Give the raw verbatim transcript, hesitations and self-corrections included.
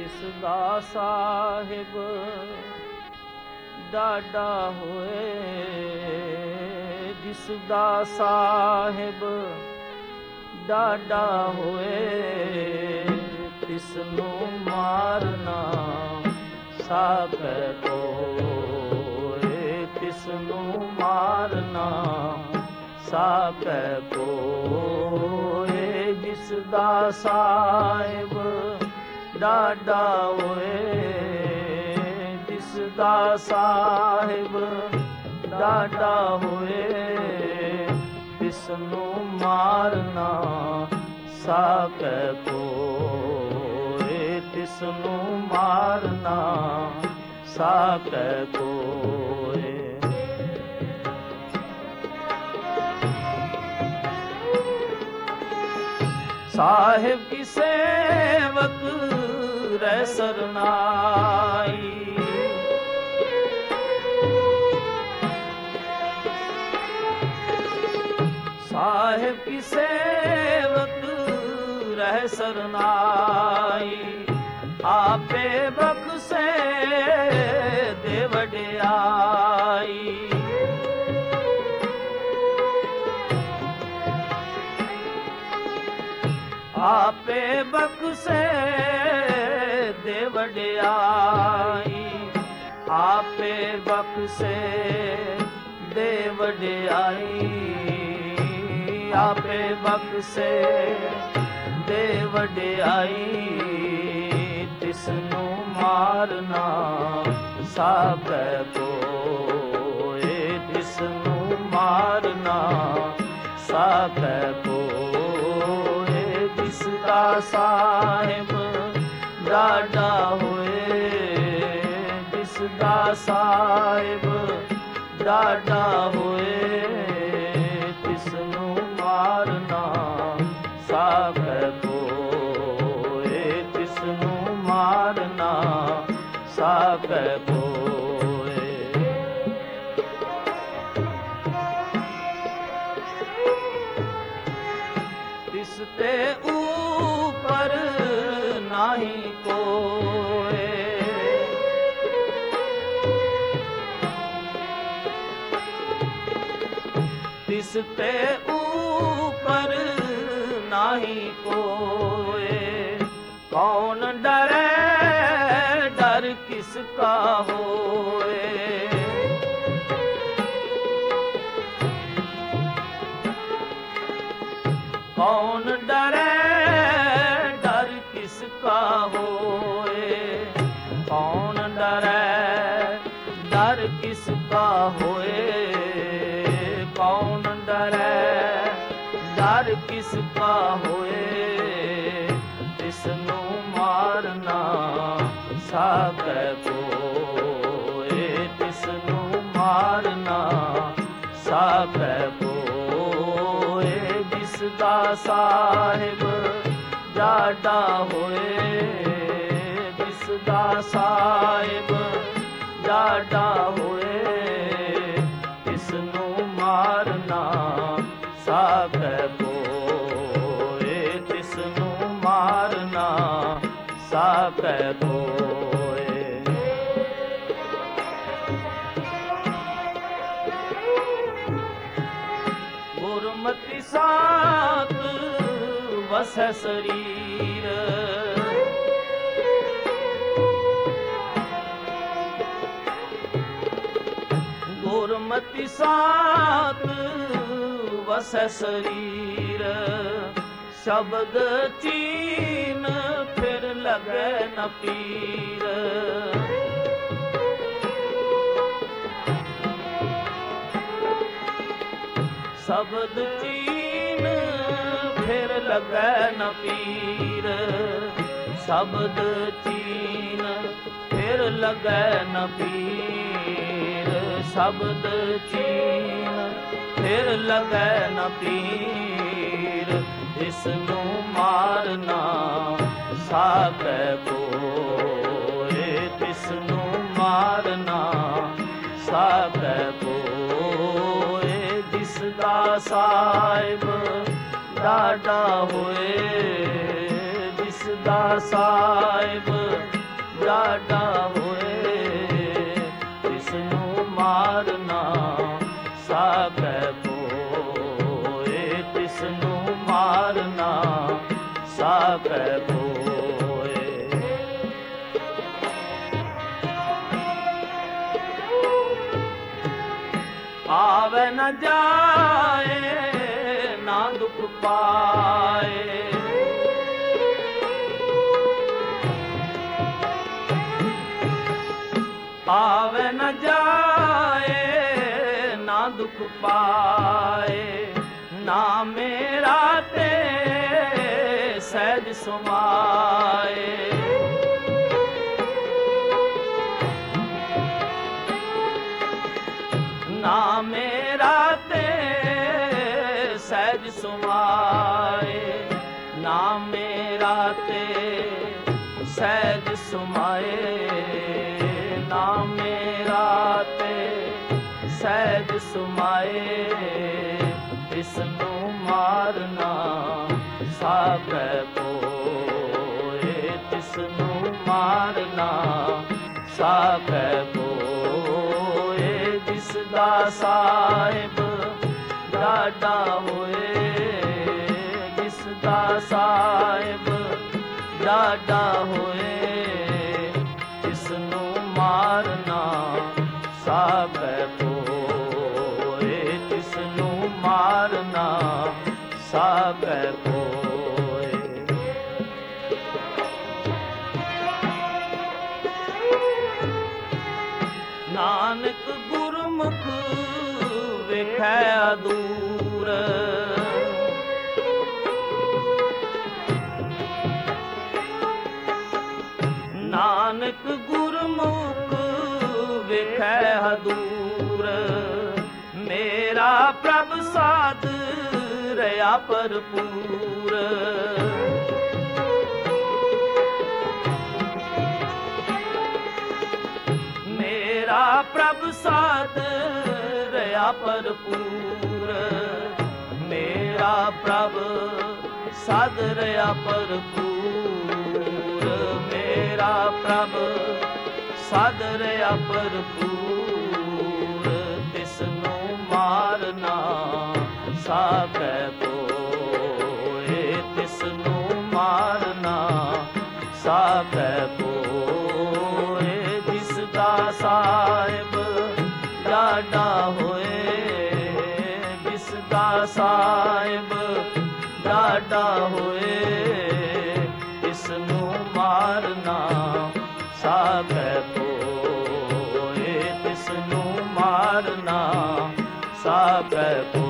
ਦਿਸਦਾ ਸਾਹਿਬ ਡਾਡਾ ਹੋਏ, ਦਿਸਦਾ ਸਾਹਿਬ ਡਾਡਾ ਹੋਏ, ਤਿਸਨੂੰ ਮਾਰਨਾ ਸਾਕੈ ਕੋਇ, ਤਿਸਨੂੰ ਮਾਰਨਾ ਸਾਕੈ ਕੋਇ, ਦਿਸਦਾ ਸਾਹਿਬ ਡਾਡਾ ਹੋਏ, ਦਿਸਦਾ ਸਾਹਿਬ ਡਾਡਾ ਹੋਏ, ਤਿਸਨੂੰ ਮਾਰਨਾ ਸਾਕੈ ਕੋਇ, ਤਿਸਨੂੰ ਮਾਰਨਾ ਸਾਕੈ ਕੋਇ। ਸਾਹਿਬ ਕੀ ਸੇਵਕ ਰਹਿ ਸਰਨਾਈ, ਸਾਹਿਬ ਕੀ ਸੇਵਕ ਰਹਿ ਸਰਨਾਈ, ਆਪੇ ਬਖਸ਼ੇ ਦੇ ਵਡਿਆਈ, ਆਪੇ ਬਖਸ਼ੇ ਦੇ ਵਡਿਆਈ, ਆਪੇ ਬਖਸ਼ੇ ਦੇ ਵਡਿਆਈ, ਆਪੇ ਬਖਸ਼ੇ ਦੇ ਵਡਿਆਈ, ਤਿਸਨੂੰ ਮਾਰਨਾ ਸਾਕੈ ਕੋਇ, ਤਿਸਨੂੰ ਮਾਰਨਾ ਸਾਕੈ ਕੋਇ, ਦਿਸਦਾ ਸਾਹਿਬ ਡਾਡਾ ਹੋਏ, ਦਿਸਦਾ ਸਾਹਿਬ ਡਾਡਾ ਹੋਏ, ਤਿਸਨੂੰ ਮਾਰਨਾ ਸਾਕੈ ਕੋਇ, ਤਿਸਨੂੰ ਮਾਰਨਾ ਸਾਕੈ ਕੋਇ। ਤਿਸ ਤੇ ਊਪਰ ਨਾਹੀ ਕੋਇ, ਤਿਸ ਤੇ ਊਪਰ ਨਾਹੀ ਕੋਇ, ਕੌਣ ਡਰੈ ਡਰ ਕਿਸ ਕਾ ਹੋਏ, ਕੌਣ ਡਰੈ ਡਰ ਕਿਸ ਕਾ ਹੋਏ, ਕੌਣ ਡਰੈ ਡਰ ਕਿਸ ਕਾ ਹੋਏ, ਕੌਣ ਡਰੈ ਡਰ ਕਿਸ ਕਾ ਹੋਏ, ਤਿਸਨੂੰ ਮਾਰਨਾ ਸਾਕੈ ਕੋਇ, ਤਿਸਨੂੰ ਮਾਰਨਾ ਸਾਕੈ ਕੋਇ, ਦਿਸਦਾ ਸਾਹਿਬ ਡਾਡਾ ਹੋਏ, ਦਿਸਦਾ ਸਾਹਿਬ ਡਾਡਾ ਹੋਏ, ਤਿਸਨੂੰ ਮਾਰਨਾ ਸਾਕੈ ਕੋਇ, ਤਿਸਨੂੰ ਮਾਰਨਾ ਸਾਕੈ ਕੋਇ। ਗੁਰਮਤਿ ਸਾਥ ਵਸੈ ਸਰੀਰ, ਗੁਰਮਤਿ ਸਾਥ ਵਸੈ ਸਰੀਰ, ਸ਼ਬਦ ਚੀਨ ਫਿਰ ਲਗੈ ਨ ਪੀਰ, ਸ਼ਬਦ ਚੀਨ ਫਿਰ ਲਗੈ ਨ ਪੀਰ, ਸ਼ਬਦ ਚੀਨ ਫਿਰ ਲਗੈ ਨ ਪੀਰ, ਸ਼ਬਦ ਚੀਨ ਫਿਰ ਲਗੈ ਨ ਪੀਰ, ਇਸਨੂੰ ਮਾਰਨਾ ਸਾਕੈ ਕੋਇ, ਤਿਸਨੂੰ ਮਾਰਨਾ ਸਾਕੈ ਕੋਇ, ਦਿਸਦਾ ਸਾਹਿਬ ਡਾਡਾ ਹੋਏ, ਦਿਸਦਾ ਸਾਹਿਬ ਡਾਢਾ ਹੋਏ, ਤਿਸ ਨੂੰ ਮਾਰਨਾ ਸਾਕੈ ਕੋਇ, ਤਿਸ ਨੂੰ ਮਾਰਨਾ ਸਾਕੈ ਕੋਇ। ਆਵੇ ਨ ਜਾਏ ਨਾ ਦੁਖ ਪਾਏ, ਆਵੇ ਨ ਜਾਏ ਨਾ ਦੁਖ ਪਾਏ, ਨਾ ਮੇਰਾ ਤੇ ਸਹਿਜ ਸੁਮਾਏ। ਨਾ ਮੇਰਾ ਤੇ ਸਹਿਜ ਸੁਮਾਏ, ਨਾ ਮੇਰਾ ਤੇ ਸਹਿਜ ਸੁਮਾਏ, ਨਾ ਮੇਰਾ ਤੇ ਸਹਿਜ ਸੁਮਾਏ। ਤਿਸ ਨੂੰ ਮਾਰਨਾ ਸਾਕੈ ਕੋਇ, ਤਿਸ ਨੂੰ ਮਾਰਨਾ ਸਾਕੈ ਕੋਇ। ਜਿਸ ਦਾ ਸਾਹਿਬ ਡਾਢਾ ਹੋਏ, ਜਿਸ ਦਾ ਸਾਹਿਬ ਡਾਢਾ ਹੋਏ, ਤਿਸ ਨੂੰ ਮਾਰਨਾ ਸਾਕੈ ਕੋਇ, ਤਿਸ ਨੂੰ ਮਾਰਨਾ ਸਾਕੈ ਕੋਇ। ਨਾਨਕ ਗੁਰਮੁਖ ਵੇਖੈ ਅਦੂਰ, ਨਾਨਕ ਗੁਰਮੁਖ ਵੇਖੈ ਹਦੂਰ। ਮੇਰਾ ਪ੍ਰਭ ਸਾਧ ਰਹਾ ਭਰਪੂਰ, ਮੇਰਾ ਪ੍ਰਭ ਸਾਧ ਰਹਾ ਭਰਪੂਰ, ਮੇਰਾ ਪ੍ਰਭ ਸਾਧ ਰਹਾ ਭਰਪੂਰ, ਮੇਰਾ ਪ੍ਰਭ ਸਾਧ ਰਹਾ ਭਰਪੂਰ। ਤਿਸ ਨੂੰ ਮਾਰਨਾ ਸਾਕੈ ਕੋਇ, ਤਿਸ ਨੂੰ ਮਾਰਨਾ ਸਾਕੈ ਕੋਇ। ਜਿਸ ਦਾ ਸਾਹਿਬ ਡਾਢਾ ਹੋਏ, ਜਿਸ ਦਾ ਸਾਹਿਬ ਡਾਢਾ ਹੋਏ, ਤਿਸ ਨੂੰ ਮਾਰਨਾ ਸਾਕੈ ਕੋਇ, ਤਿਸ ਨੂੰ ਮਾਰਨਾ ਸਾਕੈ ਕੋਇ।